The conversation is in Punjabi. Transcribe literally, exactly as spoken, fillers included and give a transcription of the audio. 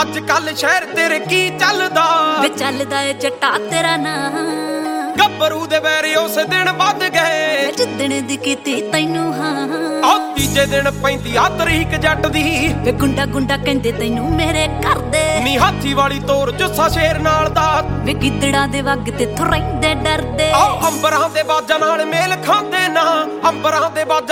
ਅੱਜ ਕੱਲ ਸ਼ਹਿਰ ਤੇਰੇ ਕੀ ਚੱਲਦਾ ਵੇ ਚੱਲਦਾ ਏ ਜੱਟਾ ਤੇਰਾ ਨਾਂ ਗੱਭਰੂ ਦੇ ਵੈਰ ਉਸ ਦਿਨ ਵੱਧ ਗਏ ਜਿੱਦਣ ਦੀ ਕੀਤੀ ਤੈਨੂੰ ਹਾਂ ਆ ਤੀਜੇ ਦਿਨ ਪੈਂਦੀ ਆ ਤਰੀਕ ਜੱਟ ਦੀ ਵੇ ਗੁੰਡਾ ਗੁੰਡਾ ਕਹਿੰਦੇ ਤੈਨੂੰ ਮੇਰੇ ਘਰ ਦੇ ਨੀ ਹਾਥੀ ਵਾਲੀ ਤੋਰ ਜੁੱਸਾ ਸ਼ੇਰ ਨਾਲ ਦਾ ਵੇ ਗਿੱਦੜਾਂ ਦੇ ਵੱਗ ਤੇ ਥੋਂ ਰਹਿੰਦੇ ਡਰਦੇ ਆ ਅੰਬਰਾਂ ਦੇ ਬਾਜਾਂ ਨਾਲ ਮੇਲ ਖਾਂਦੇ ਨਾ ਅੰਬਰਾਂ ਦੇ ਬਾਜਾਂ